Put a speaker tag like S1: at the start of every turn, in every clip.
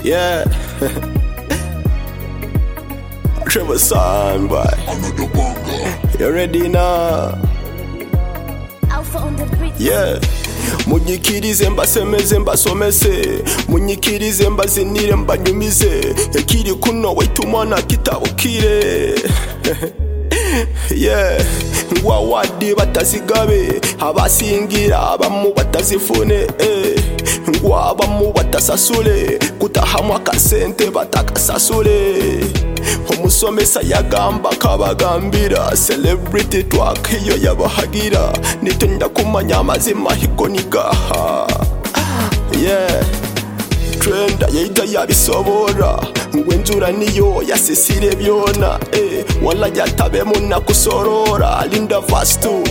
S1: Yeah. Trevor Son, boy. You ready now?
S2: Alpha on the beat.
S1: Yeah. Munyikirize mbasemeze mbasomese, munyikirize mbazinire mbanyumize, ekiri kuno waitumana kitabukire. Yeah, ngwawadi batazigabe, abasingira abamu batazifune, ngwabamu batasasule, kutahamwa kasente batakasasule. Omusomesa yagamba kabagambira, celebrity twak iyo yabahagira, nitunda kumanya amazima hikonigaha. Yeah, trenda yeita yabisobora, ngwenzura niyo yasisire byona, wala yatabe muna kusorora, linda vastu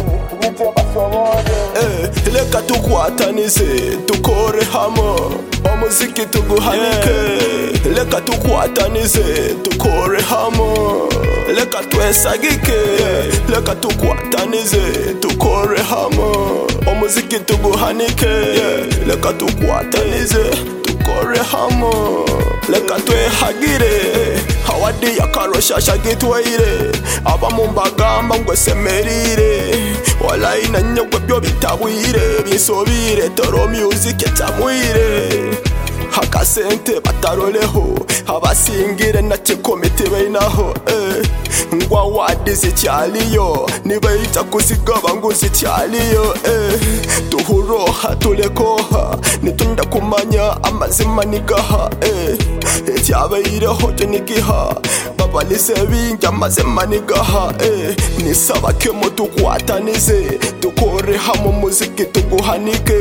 S1: leka tukwatanize tukore hamo, omuziki tuguhanike. Leka tukwatanize tukore hamo, leka twesagike. Leka tukwatanize tukore hamo, omuziki tuguhanike. Leka tukwatanize tukore hamo, leka twehagire. Hawadi yakarosha gitwaire, abamu mbagamba ngwesemerire, walayi na nyogwe byo bitabwire, binsobire toro music etamwire. Hakasente bataroleho, abasingire na komite bainaho, ngwa wadi zicyaliyo, nibayita kuzigaba ngo zicyaliyo, tuhuroha tulekoha, nitunda kumanya amazima nigaha, etyabayireho cyo nigiha, babalise bingi amazima nigaha, nisaba kemo tukwatanize, tukore hamo muziki tuguhanike.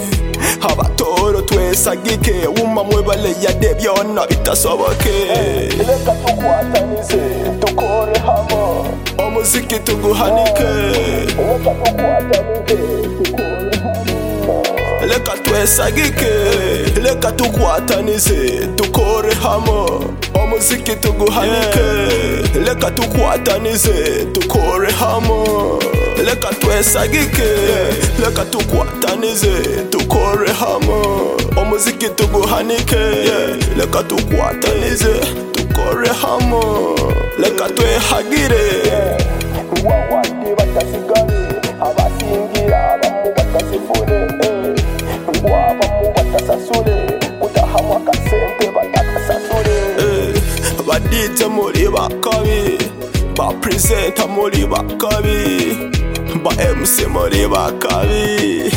S1: Abatoro twesagike, umamwe bale yade byona bitasoboke. Leka tukwatanize tukore hamo, omuziki tuguhanike. Leka tukwatanize tukore hamo, leka twesagike. Leka tukwatanize tukore hamo, omuziki tuguhanike. Leka tukwatanize tukore hamo, leka twesagike. Leka tukwatanize tukore hamo, omuziki tuguhanike. Leka tukwatanize tukore hamo, leka twehagire. Ngwawadi batasigare, abasingira abamu batasifune, ngwabamu batasasule, kutahamwa kasente batakasasule. Badite muri bakabi, ba presenta muri bakabi, ba MC muri bakabi.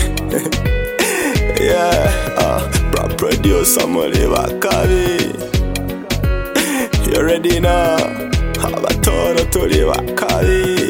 S1: Yeah, bra producer muri bakabi. You ready now? Abatoro turi bakabi.